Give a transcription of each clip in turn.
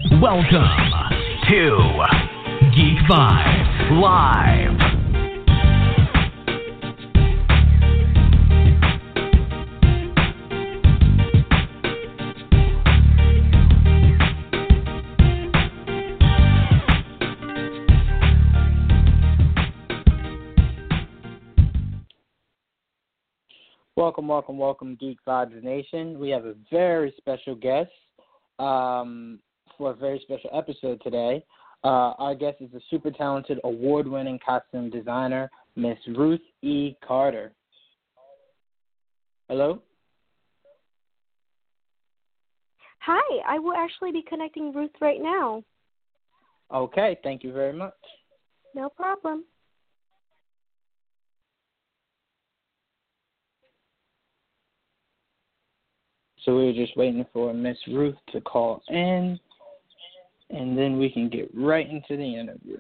Welcome to Geek Vibes Live. Welcome, Geek Vibes Nation. We have a very special guest for a very special episode today. Our guest is a super talented, award-winning costume designer, Miss Ruth E. Carter. Hello? Hi, I will actually be connecting Ruth right now. Okay, thank you very much. No problem. So we were just waiting for Miss Ruth to call in, and then we can get right into the interview.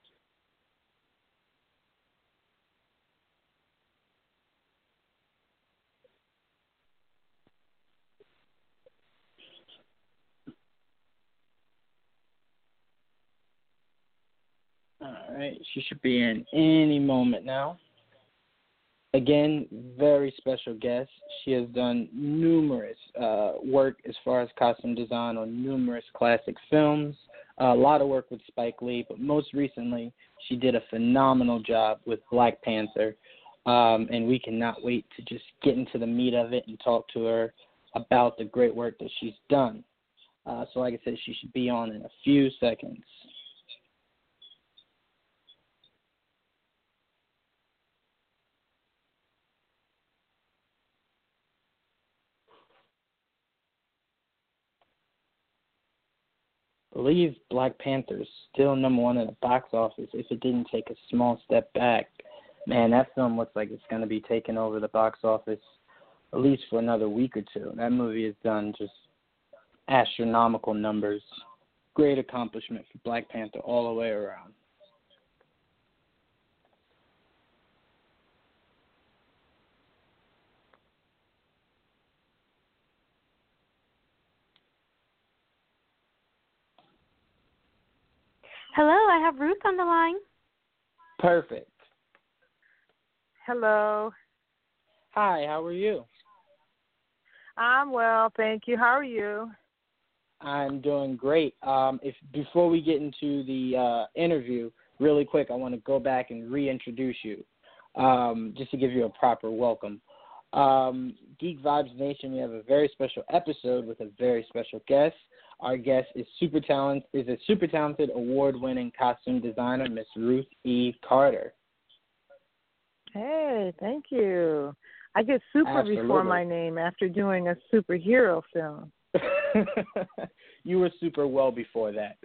All right, she should be in any moment now. Again, very special guest. She has done numerous work as far as costume design on numerous classic films, a lot of work with Spike Lee, but most recently she did a phenomenal job with Black Panther, and we cannot wait to just get into the meat of it and talk to her about the great work that she's done. So like I said, she should be on in a few seconds. I believe Black Panther is still number one in the box office if it didn't take a small step back. Man, that film looks like it's going to be taking over the box office at least for another week or two. That movie has done just astronomical numbers. Great accomplishment for Black Panther all the way around. Hello, I have Ruth on the line. Perfect. Hello. Hi, how are you? I'm well, thank you. How are you? I'm doing great. If before we get into the interview, really quick, I want to go back and reintroduce you, just to give you a proper welcome. Geek Vibes Nation, we have a very special episode with a very special guest. Our guest is a super talented, award-winning costume designer, Miss Ruth E. Carter. Hey, thank you. I get super before my name after doing a superhero film. You were super well before that.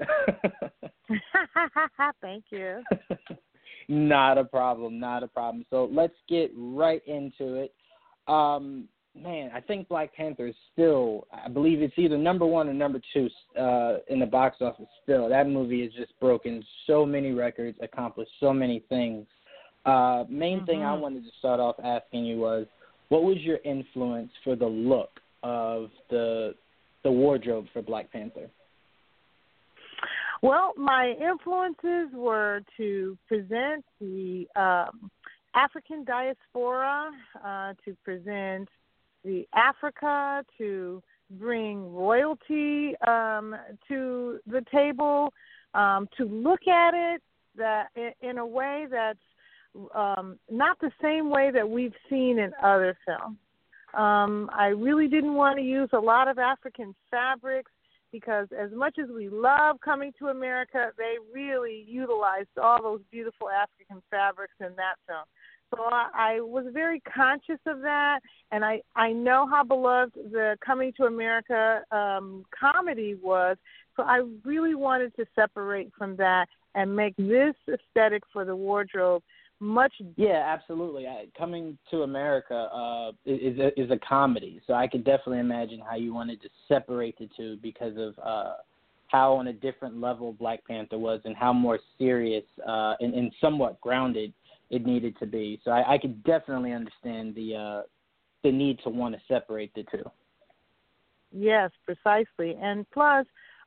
Thank you. Not a problem. So let's get right into it. Man, I think Black Panther is still, I believe it's either number one or number two in the box office still. That movie has just broken so many records, accomplished so many things. Main thing I wanted to start off asking you was, what was your influence for the look of the wardrobe for Black Panther? Well, my influences were to present the African diaspora, to present the Africa, to bring royalty to the table, to look at it that in a way that's not the same way that we've seen in other films. I really didn't want to use a lot of African fabrics because as much as we love Coming to America, they really utilized all those beautiful African fabrics in that film. So I was very conscious of that, and I know how beloved the Coming to America comedy was, so I really wanted to separate from that and make this aesthetic for the wardrobe much. Yeah, absolutely. Coming to America is a comedy, so I could definitely imagine how you wanted to separate the two because of how on a different level Black Panther was and how more serious and somewhat grounded it needed to be. So I could definitely understand the need to want to separate the two. Yes, precisely. And plus,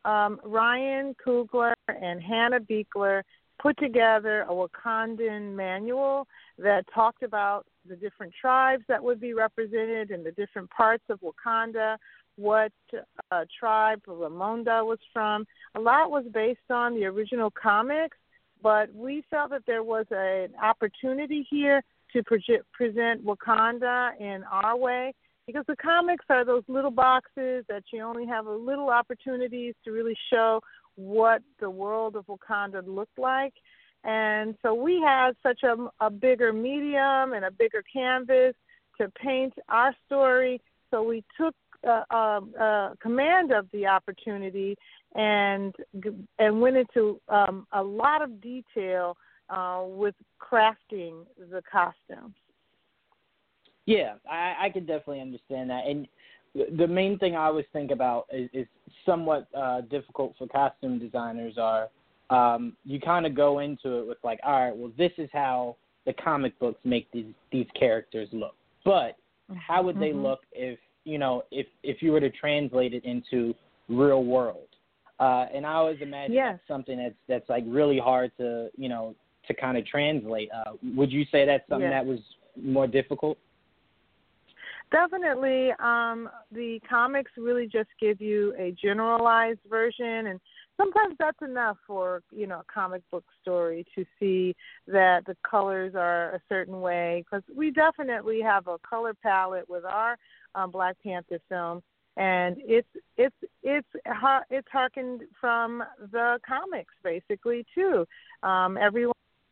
Ryan Coogler and Hannah Beekler put together a Wakandan manual that talked about the different tribes that would be represented in the different parts of Wakanda, what tribe Ramonda was from. A lot was based on the original comics, but we felt that there was an opportunity here to present Wakanda in our way, because the comics are those little boxes that you only have a little opportunities to really show what the world of Wakanda looked like. And so we had such a bigger medium and a bigger canvas to paint our story. So we took command of the opportunity and went into a lot of detail with crafting the costumes. Yeah, I could definitely understand that. And the main thing I always think about is somewhat difficult for costume designers are you kind of go into it with like, all right, well, this is how the comic books make these characters look. But how would they look if you were to translate it into real world? And I always imagine that's something that's like really hard to kind of translate. Would you say that's something that was more difficult? Definitely. The comics really just give you a generalized version, and sometimes that's enough for, a comic book story to see that the colors are a certain way, because we definitely have a color palette with our Black Panther film, and it's harkened from the comics basically too. Everyone.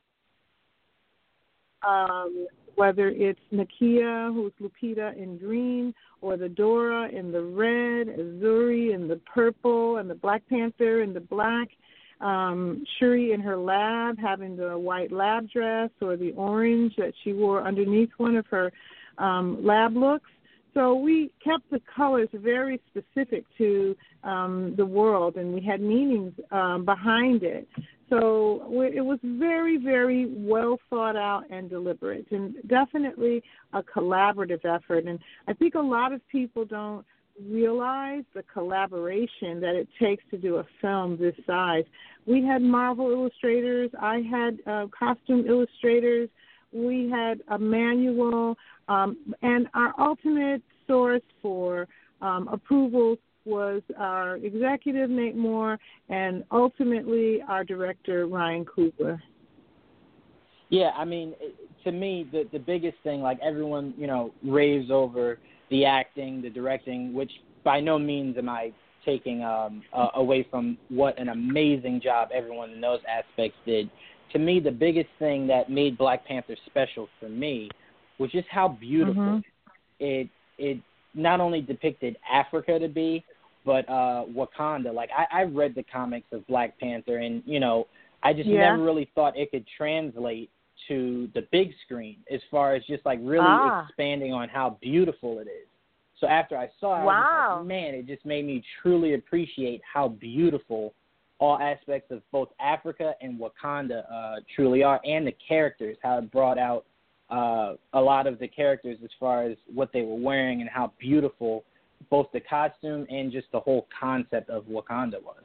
Whether it's Nakia, who's Lupita in green, or the Dora in the red, Azuri in the purple, and the Black Panther in the black, Shuri in her lab having the white lab dress, or the orange that she wore underneath one of her lab looks. So we kept the colors very specific to the world, and we had meanings behind it. So it was very, very well thought out and deliberate, and definitely a collaborative effort. And I think a lot of people don't realize the collaboration that it takes to do a film this size. We had Marvel illustrators. I had costume illustrators. We had a manual. And our ultimate source for approvals was our executive, Nate Moore, and ultimately our director, Ryan Coogler. Yeah, I mean, to me, the biggest thing, like everyone, raves over the acting, the directing, which by no means am I taking away from what an amazing job everyone in those aspects did. To me, the biggest thing that made Black Panther special for me was just how beautiful it not only depicted Africa to be, but Wakanda. Like, I've read the comics of Black Panther, and, I just never really thought it could translate to the big screen as far as just, like, really expanding on how beautiful it is. So after I saw it, I was like, man, it just made me truly appreciate how beautiful all aspects of both Africa and Wakanda truly are, and the characters, how it brought out a lot of the characters as far as what they were wearing and how beautiful both the costume and just the whole concept of Wakanda was.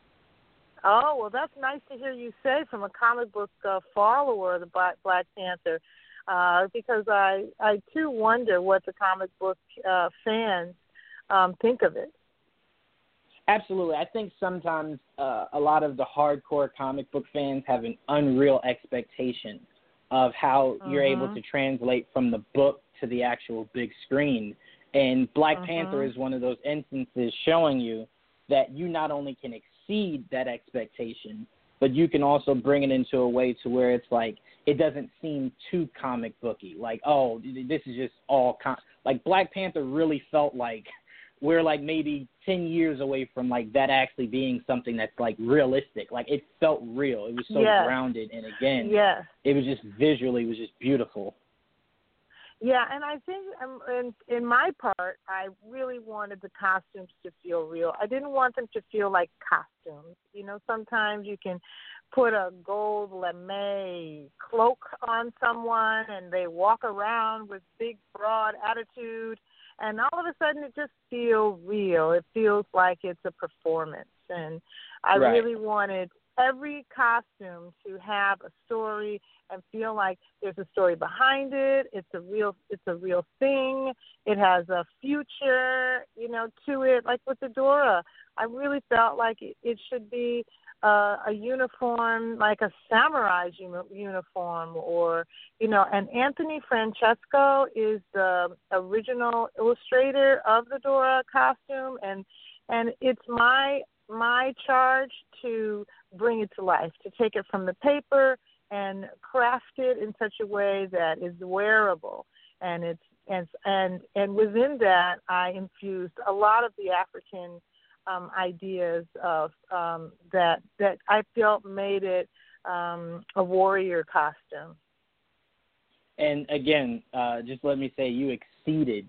Oh, well, that's nice to hear you say from a comic book follower of the Black Panther, because I too wonder what the comic book fans think of it. Absolutely. I think sometimes a lot of the hardcore comic book fans have an unreal expectation of how you're able to translate from the book to the actual big screen. And Black Panther is one of those instances showing you that you not only can exceed that expectation, but you can also bring it into a way to where it's like it doesn't seem too comic booky. Like, oh, this is just all like Black Panther really felt like we're like maybe 10 years away from like that actually being something that's like realistic. Like it felt real. It was so grounded, and again, it was just visually, it was just beautiful. Yeah, and I think in my part, I really wanted the costumes to feel real. I didn't want them to feel like costumes. Sometimes you can put a gold lame cloak on someone and they walk around with big, broad attitude, and all of a sudden it just feels real. It feels like it's a performance. and I Right. really wanted every costume to have a story and feel like there's a story behind it. It's a real thing. It has a future, to it. Like with the Dora, I really felt like it should be a uniform, like a samurai's uniform, or And Anthony Francesco is the original illustrator of the Dora costume, and it's my charge to bring it to life, to take it from the paper and craft it in such a way that is wearable, and within that I infused a lot of the African ideas of that I felt made it a warrior costume. And again, just let me say you exceeded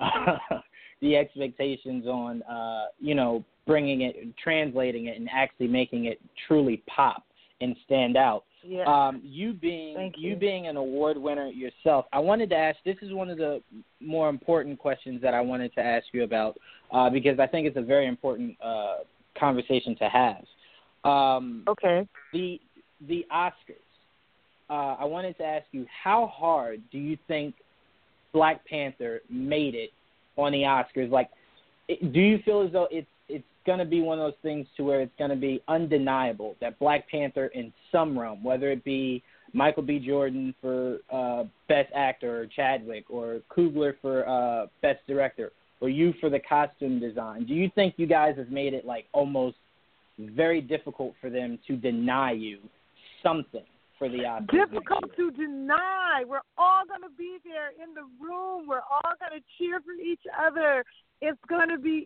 the expectations on, bringing it, translating it, and actually making it truly pop and stand out. Yeah. You being an award winner yourself, I wanted to ask, this is one of the more important questions that I wanted to ask you about, because I think it's a very important conversation to have. Okay. The Oscars. I wanted to ask you, how hard do you think Black Panther made it on the Oscars? Like, do you feel as though it's going to be one of those things to where it's going to be undeniable that Black Panther in some realm, whether it be Michael B. Jordan for Best Actor, or Chadwick, or Coogler for Best Director, or you for the costume design, do you think you guys have made it like almost very difficult for them to deny you something for the Oscars? Difficult to deny. We're all going to be there in the room. We're all going to cheer for each other. It's going to be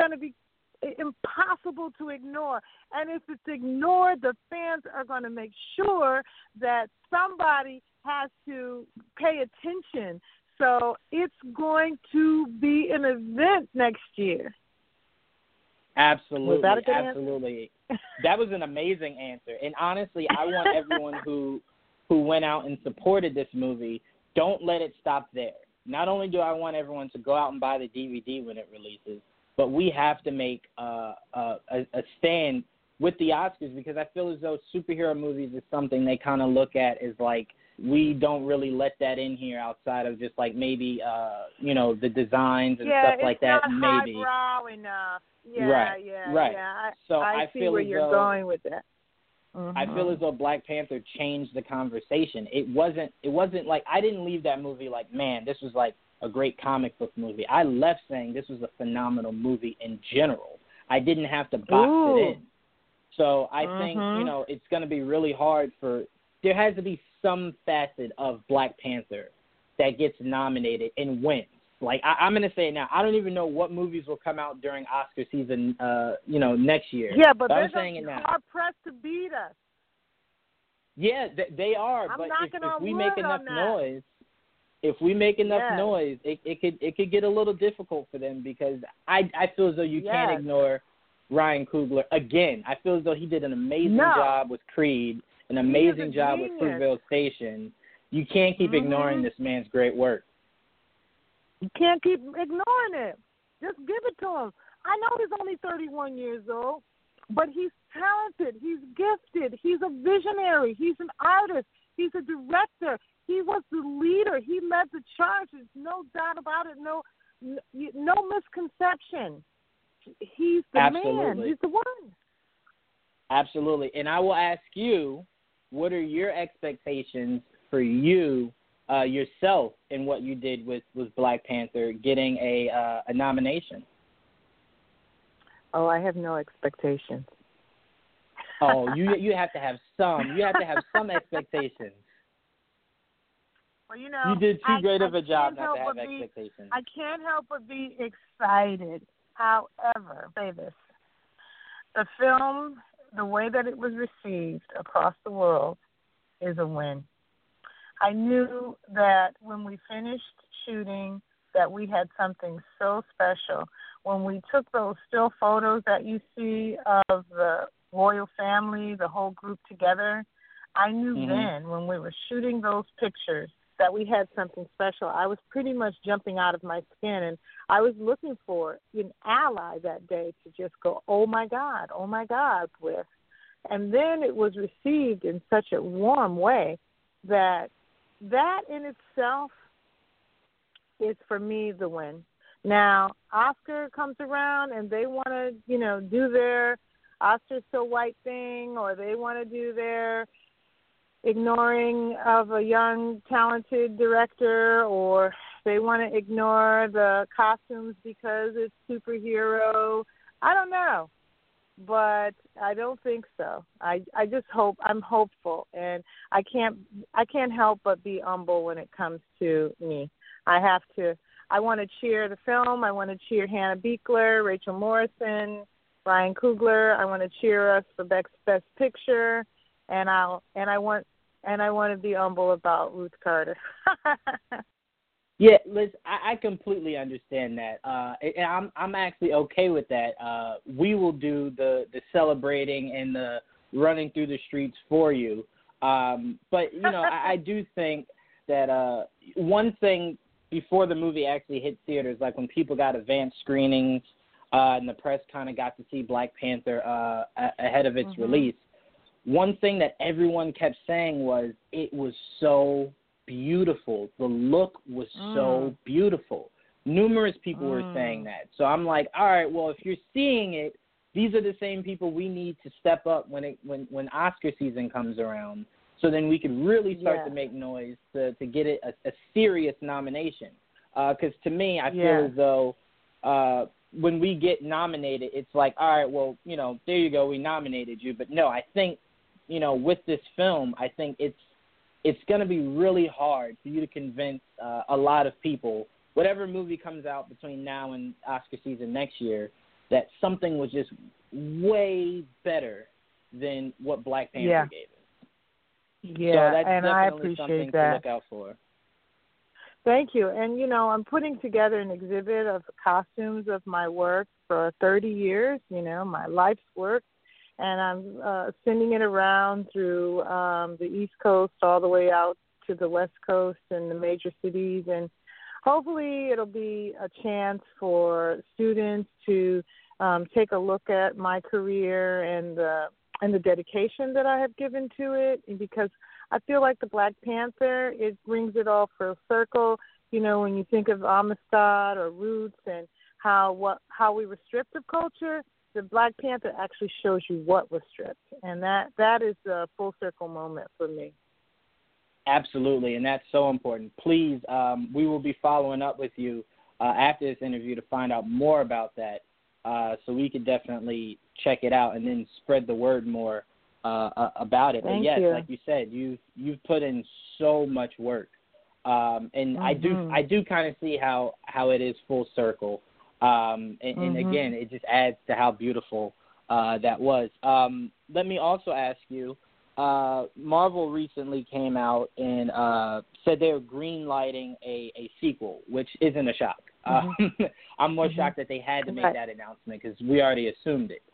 impossible to ignore. And if it's ignored, the fans are going to make sure that somebody has to pay attention. So it's going to be an event next year. Absolutely. Was that a good absolutely. That was an amazing answer. And honestly, I want everyone who went out and supported this movie, don't let it stop there. Not only do I want everyone to go out and buy the DVD when it releases, but we have to make a stand with the Oscars, because I feel as though superhero movies is something they kind of look at as like, we don't really let that in here outside of just like maybe, the designs and stuff like that. Yeah, it's not highbrow enough. Yeah, right. Yeah. So I see feel where as you're though, going with that. Mm-hmm. I feel as though Black Panther changed the conversation. It wasn't like, I didn't leave that movie like, man, this was like a great comic book movie. I left saying this was a phenomenal movie in general. I didn't have to box it in. So I think, it's going to be really hard there has to be some facet of Black Panther that gets nominated and wins. Like, I'm going to say it now, I don't even know what movies will come out during Oscar season, next year. Yeah, but I'm they're saying it now. hard-pressed to beat us. Yeah, they are. I'm but knocking if we on make wood enough on that. noise, it could get a little difficult for them, because I feel as though you can't ignore Ryan Coogler. Again, I feel as though he did an amazing job with Creed, an amazing job with Fruitvale Station. You can't keep ignoring this man's great work. You can't keep ignoring it. Just give it to him. I know he's only 31 years old, but he's talented. He's gifted. He's a visionary. He's an artist. He's a director. He was the leader. He led the charge. There's no doubt about it. No misconception. He's the man. He's the one. Absolutely. And I will ask you, what are your expectations for you, yourself, in what you did with Black Panther getting a nomination? Oh, I have no expectations. Oh, you have to have some. You have to have some expectations. Well, you did too great of a job not to have expectations. I can't help but be excited. However, say this: the film, the way that it was received across the world, is a win. I knew that when we finished shooting, that we had something so special. When we took those still photos that you see of the royal family, the whole group together, I knew then, when we were shooting those pictures, that we had something special. I was pretty much jumping out of my skin, and I was looking for an ally that day to just go, oh my God, with. And then it was received in such a warm way that in itself is, for me, the win. Now, Oscar comes around and they want to, do their Oscar So White thing, or they want to do their ignoring of a young, talented director, or they want to ignore the costumes because it's superhero. I don't know, but I don't think so. I just hope, I'm hopeful, and I can't help but be humble when it comes to me. I want to cheer the film. I want to cheer Hannah Beachler, Rachel Morrison, Ryan Coogler. I want to cheer us for Best Picture, and I want to be humble about Ruth Carter. Yeah, Liz, I completely understand that, and I'm actually okay with that. We will do the celebrating and the running through the streets for you, but I do think that one thing before the movie actually hit theaters, like when people got advanced screenings and the press kind of got to see Black Panther ahead of its release, one thing that everyone kept saying was it was so beautiful. The look was so beautiful. Numerous people were saying that. So I'm like, all right, well, if you're seeing it, these are the same people we need to step up when Oscar season comes around. So then we could really start to make noise to get it a serious nomination. Because to me, I feel as though when we get nominated, it's like, all right, well, there you go, we nominated you. But no, I think, with this film, I think it's going to be really hard for you to convince a lot of people, whatever movie comes out between now and Oscar season next year, that something was just way better than what Black Panther gave us. Yeah, so that's and definitely I appreciate something that. to look out for. Thank you. And, I'm putting together an exhibit of costumes of my work for 30 years, my life's work. And I'm sending it around through the East Coast all the way out to the West Coast and the major cities. And hopefully it'll be a chance for students to take a look at my career and the dedication that I have given to it, because I feel like the Black Panther, it brings it all full circle. When you think of Amistad or Roots and how we were stripped of culture, the Black Panther actually shows you what was stripped, and that is a full circle moment for me. Absolutely, and that's so important. Please, we will be following up with you after this interview to find out more about that, so we could definitely check it out and then spread the word more about it. Thank but yes, you. like you said, you've put in so much work, and I do kind of see how it is full circle. And again, it just adds to how beautiful that was. Let me also ask you, Marvel recently came out and said they were green-lighting a sequel, which isn't a shock. I'm more shocked that they had to make that announcement because we already assumed it.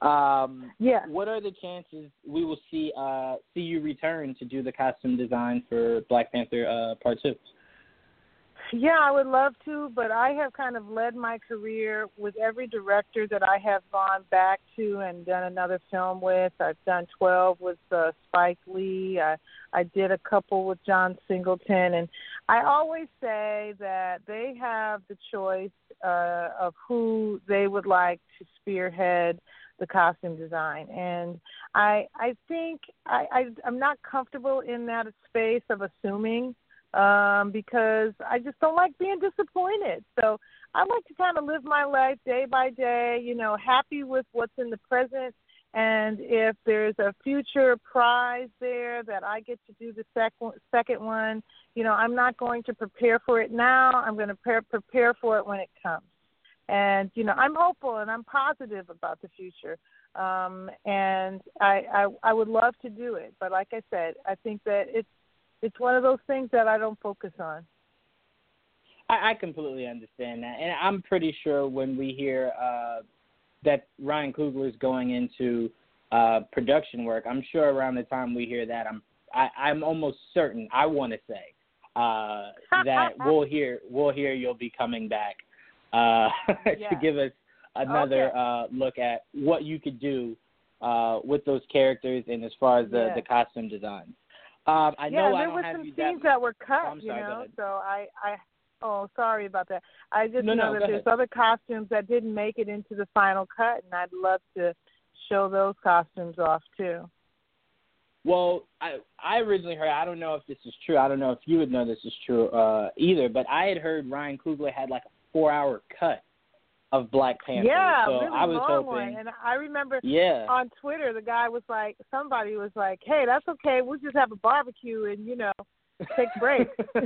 What are the chances we will see you return to do the costume design for Black Panther Part 2? Yeah, I would love to, but I have kind of led my career with every director that I have gone back to and done another film with. I've done 12 with Spike Lee. I did a couple with John Singleton. And I always say that they have the choice of who they would like to spearhead the costume design. And I think I'm not comfortable in that space of assuming, because I just don't like being disappointed. So I like to kind of live my life day by day, happy with what's in the present. And if there's a future prize there that I get to do the second one, I'm not going to prepare for it now. I'm going to prepare for it when it comes. And, I'm hopeful and I'm positive about the future. And I would love to do it. But like I said, I think that it's one of those things that I don't focus on. I completely understand that. And I'm pretty sure when we hear that Ryan Coogler is going into production work, I'm sure around the time we hear that, I'm almost certain, I want to say, that we'll hear you'll be coming back to give us another look at what you could do with those characters and as far as the costume design. I know I don't have you that. There were some scenes that were cut, I'm sorry, so oh, sorry about that. I just know that there's other costumes that didn't make it into the final cut, and I'd love to show those costumes off too. Well, I originally heard, I don't know if this is true, I don't know if you would know this is true either, but I had heard Ryan Coogler had like a 4-hour cut of Black Panther. Yeah, so really I was long hoping, one. And I remember on Twitter, the guy was like, somebody was like, hey, that's okay, we'll just have a barbecue and, take a break.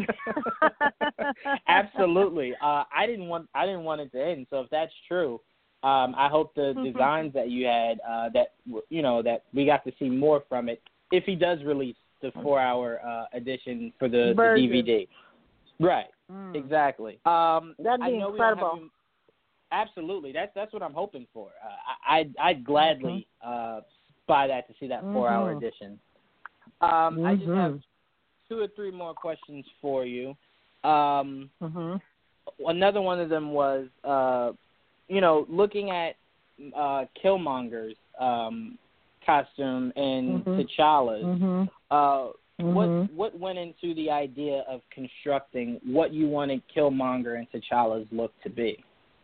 Absolutely. I didn't want it to end, so if that's true, I hope the designs that you had, that we got to see more from it, if he does release the 4-hour edition for the DVD. Right. Exactly. That'd be incredible. Absolutely. That's what I'm hoping for. I'd gladly buy that to see that 4-hour edition. I just have 2 or 3 more questions for you. Another one of them was, looking at Killmonger's costume and T'Challa's. What went into the idea of constructing what you wanted Killmonger and T'Challa's look to be?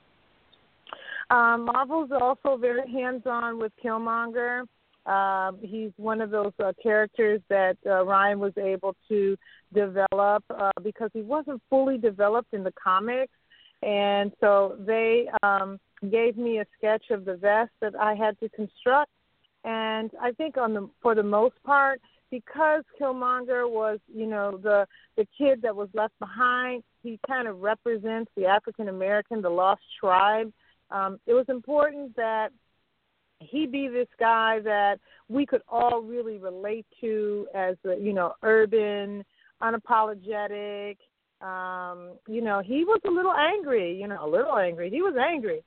Marvel's also very hands-on with Killmonger. He's one of those characters that Ryan was able to develop because he wasn't fully developed in the comics. And so they gave me a sketch of the vest that I had to construct. And I think for the most part, because Killmonger was, the kid that was left behind, he kind of represents the African American, the lost tribe. It was important that he be this guy that we could all really relate to as urban, unapologetic. He was a little angry, He was angry.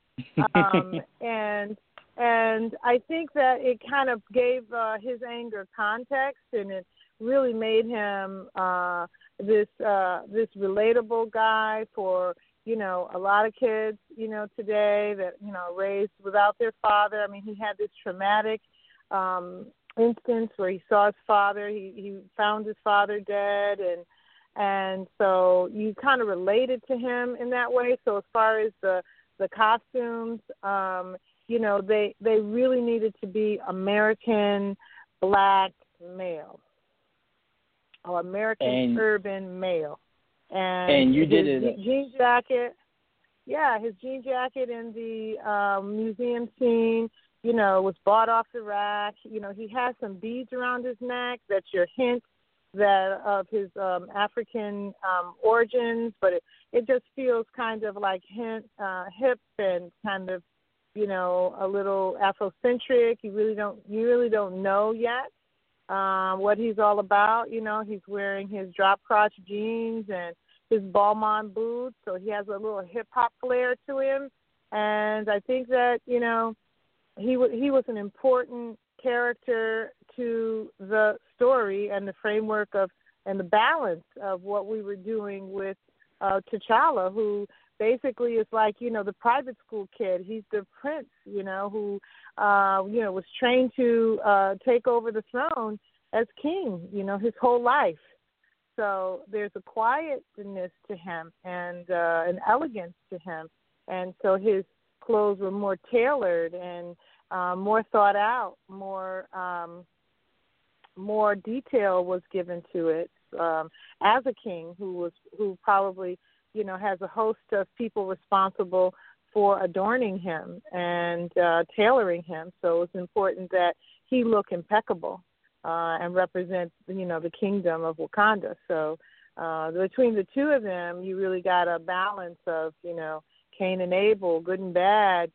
And I think that it kind of gave his anger context, and it really made him this relatable guy for a lot of kids today that raised without their father. I mean, he had this traumatic instance where he saw his father. He found his father dead, and so you kind of related to him in that way. So as far as the costumes, they really needed to be American black male or American urban male. And you did it. Jean jacket. Yeah, his jean jacket in the museum scene, was bought off the rack. He has some beads around his neck. That's your hint that of his African origins, but it just feels kind of like hip and kind of a little Afrocentric. You really don't know yet what he's all about. He's wearing his drop crotch jeans and his Balmain boots, so he has a little hip hop flair to him. And I think that he was an important character to the story and the framework and the balance of what we were doing with T'Challa, who basically is like, the private school kid. He's the prince, who, was trained to take over the throne as king, his whole life. So there's a quietness to him and an elegance to him. And so his clothes were more tailored and more thought out, more detail was given to it as a king who probably has a host of people responsible for adorning him and tailoring him. So it's important that he look impeccable and represent, the kingdom of Wakanda. So between the two of them, you really got a balance of, Cain and Abel, good and bad,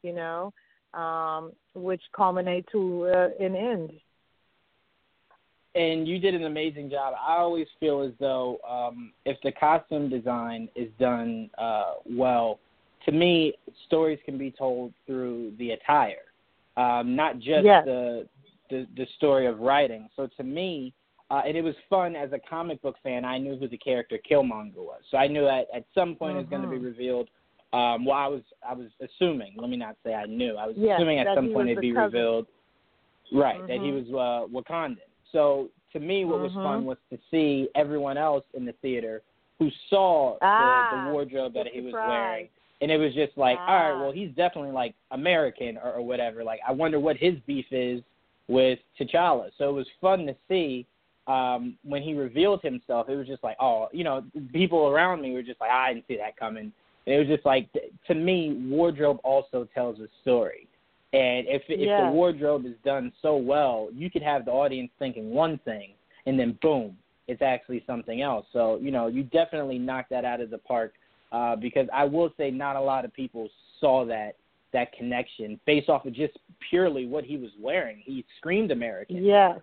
which culminate to an end. And you did an amazing job. I always feel as though if the costume design is done well, to me, stories can be told through the attire, not just the story of writing. So to me, And it was fun as a comic book fan. I knew who the character Killmonger was, so I knew at some point it was going to be revealed. Well, I was assuming. Let me not say I knew. I was assuming at some point it'd be revealed. Right, that he was Wakandan. So to me, what was fun was to see everyone else in the theater who saw the wardrobe that he was wearing. And it was just like, all right, well, he's definitely, like, American or whatever. Like, I wonder what his beef is with T'Challa. So it was fun to see when he revealed himself. It was just like, oh, you know, people around me were just like, I didn't see that coming. And it was just like, to me, wardrobe also tells a story. And if the wardrobe is done so well, you could have the audience thinking one thing, and then, boom, it's actually something else. So, you know, you definitely knocked that out of the park. Because I will say not a lot of people saw that connection based off of just purely what he was wearing. He screamed American. Yes.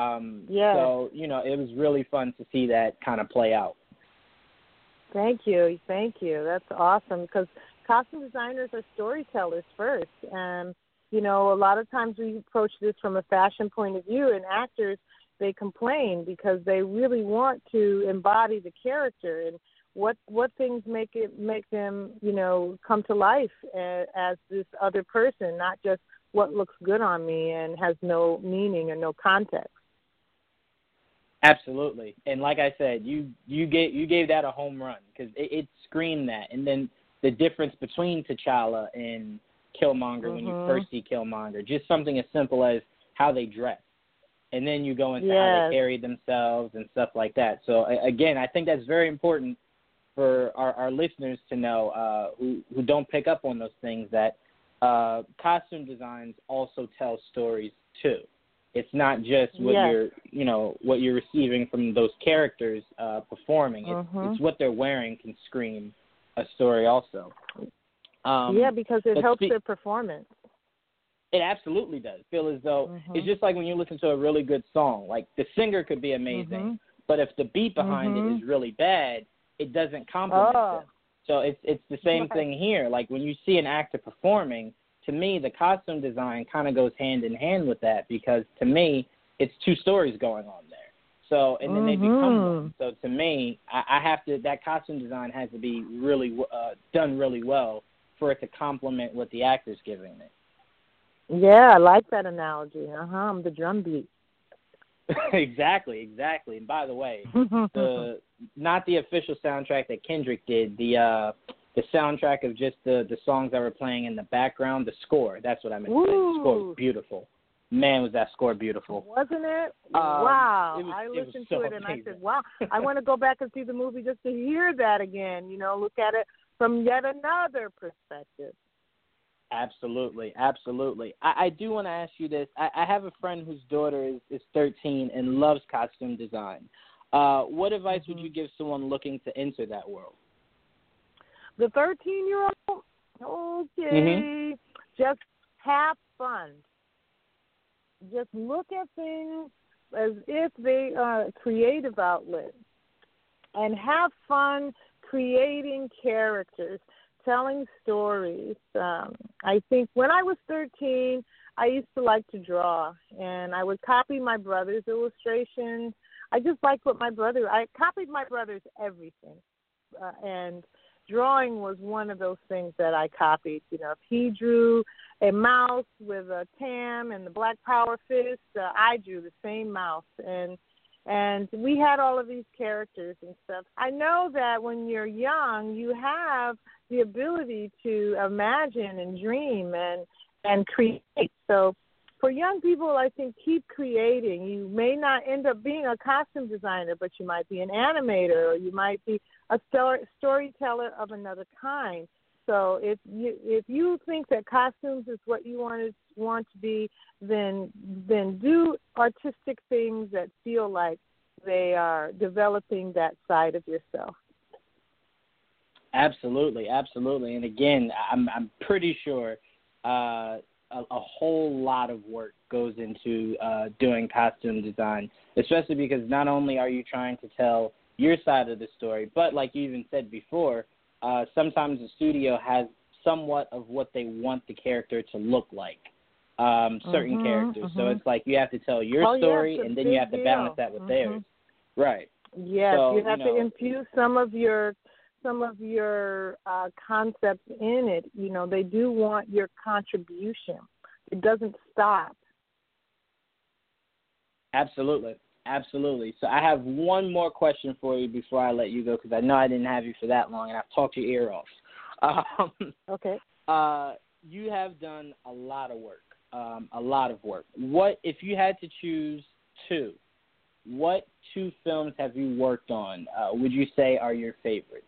So, you know, it was really fun to see that kind of play out. Thank you. That's awesome because costume designers are storytellers first. And, you know, a lot of times we approach this from a fashion point of view, and actors, they complain because they really want to embody the character and what things make them, you know, come to life as this other person, not just what looks good on me and has no meaning or no context. Absolutely, and like I said, you gave that a home run because it screamed that, and then the difference between T'Challa and Killmonger when you first see Killmonger, just something as simple as how they dress, and then you go into how they carry themselves and stuff like that. So again, I think that's very important for our listeners to know who don't pick up on those things, that costume designs also tell stories too. It's not just what you're receiving from those characters performing. It's what they're wearing can scream a story also. Because it helps their performance. It absolutely does. Feel as though it's just like when you listen to a really good song. Like the singer could be amazing, but if the beat behind it is really bad, it doesn't compliment them. So it's the same thing here. Like when you see an actor performing, to me, the costume design kind of goes hand in hand with that because to me, it's two stories going on there. So and then they become one. So to me, I have to, that costume design has to be really done really well for it to complement what the actor's giving it. Yeah, I like that analogy. The drum beat. Exactly. And by the way, not the official soundtrack that Kendrick did, the soundtrack of just the songs that were playing in the background, the score. That's what I meant to say. The score was beautiful. Man, was that score beautiful. Wasn't it? Wow. I listened so to it and amazing. I said, wow, I want to go back and see the movie just to hear that again, you know, look at it from yet another perspective. Absolutely. I do want to ask you this. I have a friend whose daughter is 13 and loves costume design. What advice would you give someone looking to enter that world? The 13-year-old? Okay. Just have fun. Just look at things as if they are a creative outlet and have fun creating characters, telling stories. I think when I was 13, I used to like to draw, and I would copy my brother's illustrations. I just liked I copied my brother's everything, and drawing was one of those things that I copied. You know, if he drew a mouse with a tam and the Black Power fist, I drew the same mouse, and we had all of these characters and stuff. I know that when you're young, you have the ability to imagine and dream and create. So for young people, I think keep creating. You may not end up being a costume designer, but you might be an animator, or you might be a storyteller of another kind. So if you think that costumes is what you want to be, then do artistic things that feel like they are developing that side of yourself. Absolutely. And again, I'm pretty sure a whole lot of work goes into doing costume design, especially because not only are you trying to tell your side of the story, but like you even said before, sometimes the studio has somewhat of what they want the character to look like. certain characters. So it's like you have to tell your story, and then you have to balance that with theirs. Right. Yes, so, you have to infuse some of your concepts in it. You know, they do want your contribution. It doesn't stop. Absolutely. Absolutely. So I have one more question for you before I let you go, because I know I didn't have you for that long, and I've talked your ear off. Okay. You have done a lot of work. What, if you had to choose two, what two films have you worked on, would you say are your favorites?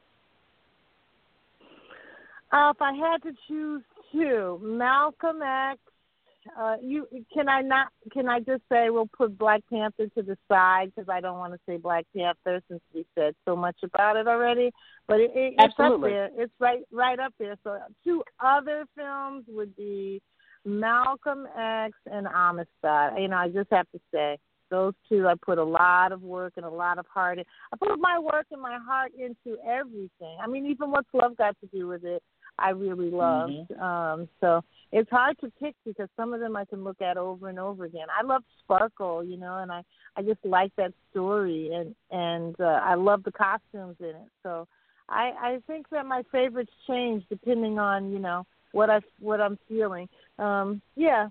If I had to choose two, Malcolm X. Can I just say we'll put Black Panther to the side, because I don't want to say Black Panther since we said so much about it already. But it's up there. It's right up there. So two other films would be Malcolm X and Amistad. You know, I just have to say those two. I put a lot of work and a lot of heart in. I put my work and my heart into everything. I mean, even What's Love Got to Do with it, I really loved. So it's hard to pick, because some of them I can look at over and over again. I love Sparkle, you know, and I just like that story, and I love the costumes in it. So I think that my favorites change depending on, you know, what I'm feeling. Yeah.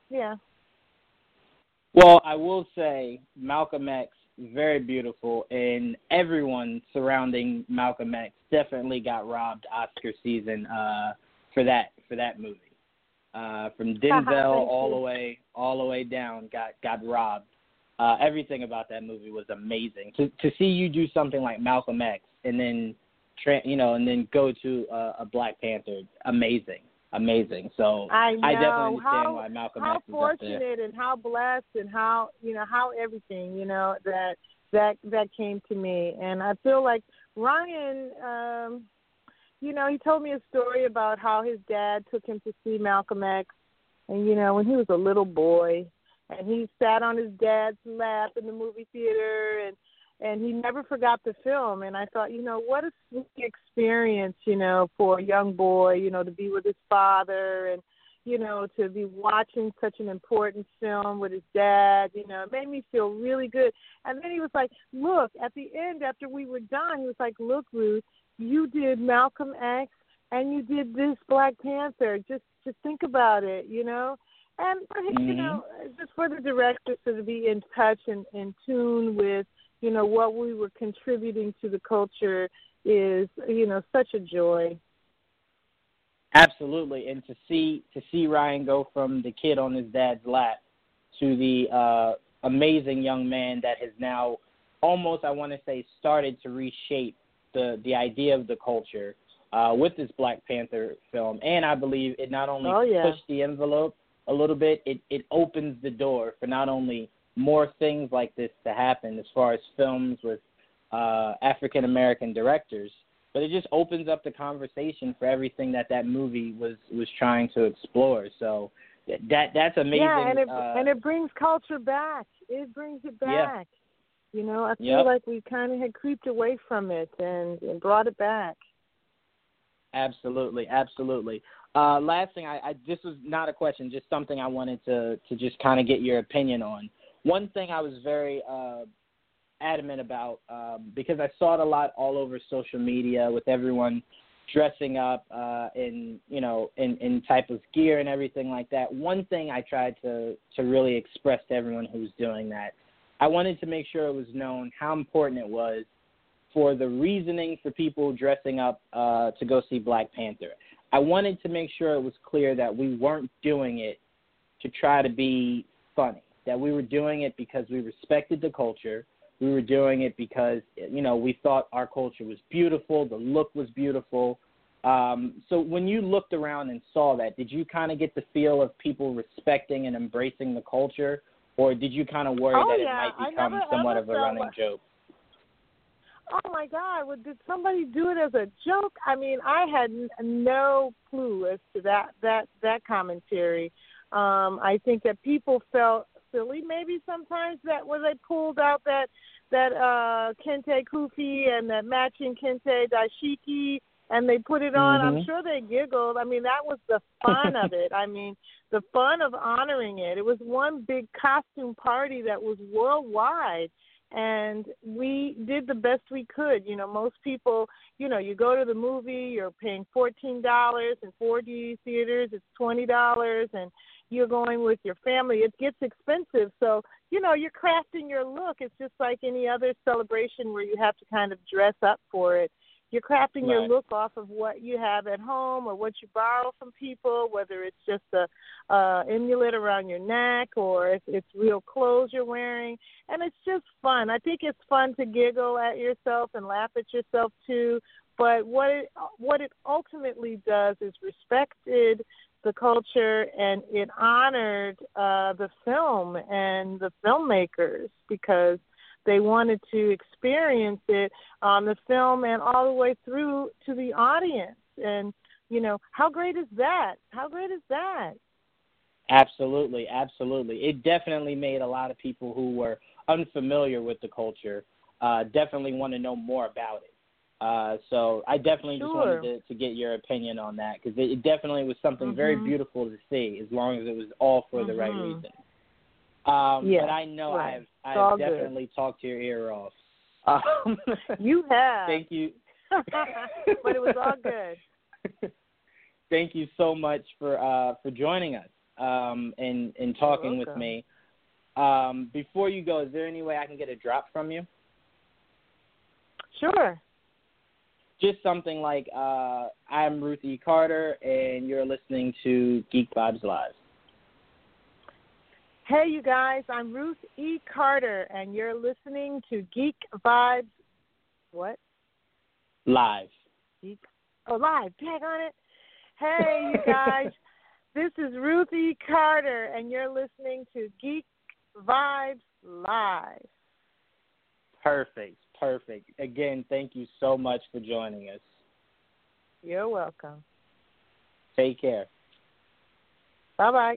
Well, I will say Malcolm X, very beautiful, and everyone surrounding Malcolm X definitely got robbed Oscar season for that movie. From Denzel all the way down, got robbed. Everything about that movie was amazing. To see you do something like Malcolm X and then go to a Black Panther, amazing. So I know. I definitely understand why Malcolm X is up there. How fortunate and how blessed and how everything, you know, that came to me. And I feel like Ryan, you know, he told me a story about how his dad took him to see Malcolm X, and, you know, when he was a little boy, and he sat on his dad's lap in the movie theater, and he never forgot the film. And I thought, you know, what a sweet experience, you know, for a young boy, you know, to be with his father and, you know, to be watching such an important film with his dad. You know, it made me feel really good. And then he was like, look, at the end, after we were done, he was like, look, Ruth, you did Malcolm X and you did this Black Panther. Just think about it, you know. And, you know, just for the directors to be in touch and in tune with, you know, what we were contributing to the culture is, you know, such a joy. Absolutely, and to see Ryan go from the kid on his dad's lap to the amazing young man that has now almost, I want to say, started to reshape the idea of the culture with this Black Panther film. And I believe it not only pushed the envelope a little bit, it opens the door for not only more things like this to happen as far as films with African-American directors, but it just opens up the conversation for everything that movie was trying to explore. So that's amazing. Yeah, and it brings culture back. It brings it back. Yeah. You know, I feel like we kind of had creeped away from it and brought it back. Absolutely. Last thing, this was not a question, just something I wanted to just kind of get your opinion on. One thing I was very adamant about, because I saw it a lot all over social media with everyone dressing up in type of gear and everything like that. One thing I tried to really express to everyone who was doing that, I wanted to make sure it was known how important it was for the reasoning for people dressing up to go see Black Panther. I wanted to make sure it was clear that we weren't doing it to try to be funny, that we were doing it because we respected the culture. We were doing it because, you know, we thought our culture was beautiful, the look was beautiful. So when you looked around and saw that, did you kind of get the feel of people respecting and embracing the culture, or did you kind of worry that it might become somewhat of a running joke? Oh, my God. Well, did somebody do it as a joke? I mean, I had no clue as to that commentary. I think that people felt silly maybe sometimes that when they pulled out that kente kufi and that matching kente dashiki and they put it on. I'm sure they giggled. I mean, that was the fun of it. I mean, the fun of honoring it. It was one big costume party that was worldwide. And we did the best we could. You know, most people, you know, you go to the movie, you're paying $14 in 4D theaters, it's $20, and you're going with your family. It gets expensive. So, you know, you're crafting your look. It's just like any other celebration where you have to kind of dress up for it. You're crafting your look off of what you have at home or what you borrow from people, whether it's just a amulet around your neck or if it's real clothes you're wearing. And it's just fun. I think it's fun to giggle at yourself and laugh at yourself too. But what it ultimately does is respected the culture, and it honored the film and the filmmakers because they wanted to experience it on the film and all the way through to the audience. And, you know, how great is that? How great is that? Absolutely, absolutely. It definitely made a lot of people who were unfamiliar with the culture definitely want to know more about it. So I definitely just wanted to get your opinion on that because it definitely was something very beautiful to see as long as it was all for the right reason. But I know I've definitely talked your ear off. You have. Thank you. But it was all good. Thank you so much for joining us and talking with me. Before you go, is there any way I can get a drop from you? Sure. Just something like, I'm Ruth E. Carter, and you're listening to Geek Vibes Live. Hey, you guys, I'm Ruth E. Carter, and you're listening to Geek Vibes, what? Live. Live. Tag on it. Hey, you guys, this is Ruth E. Carter, and you're listening to Geek Vibes Live. Perfect. Again, thank you so much for joining us. You're welcome. Take care. Bye-bye.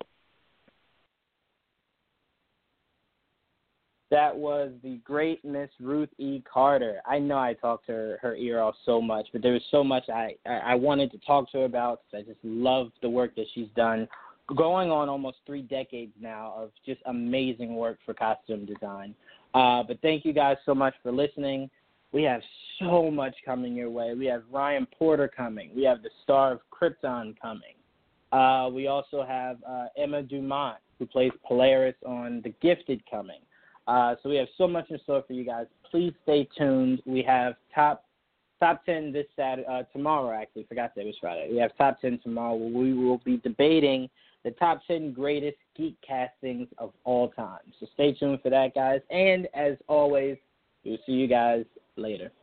That was the great Miss Ruth E. Carter. I know I talked her ear off so much, but there was so much I wanted to talk to her about because I just love the work that she's done, going on almost 3 decades now of just amazing work for costume design. But thank you guys so much for listening. We have so much coming your way. We have Ryan Porter coming. We have the star of Krypton coming. We also have Emma Dumont, who plays Polaris on The Gifted, coming. So we have so much in store for you guys. Please stay tuned. We have top 10 this Saturday, tomorrow, actually. Forgot that it was Friday. We have top 10 tomorrow where we will be debating the top 10 greatest geek castings of all time. So stay tuned for that, guys. And as always, we'll see you guys later.